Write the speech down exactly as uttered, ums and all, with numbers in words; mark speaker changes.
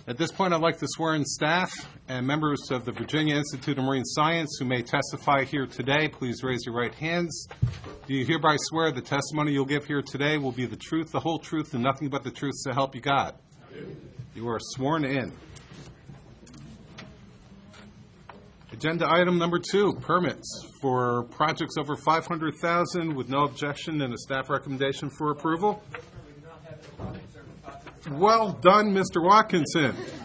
Speaker 1: At this point, I'd like to swear in staff and members of the Virginia Institute of Marine Science who may testify here today. Please raise your right hands. Do you hereby swear the testimony you'll give here today will be the truth, the whole truth, and nothing but the truth, so help you God? You are sworn in. Agenda item number two, permits for projects over five hundred thousand dollars with no objection and a staff recommendation for approval. Well done, Mister Watkinson.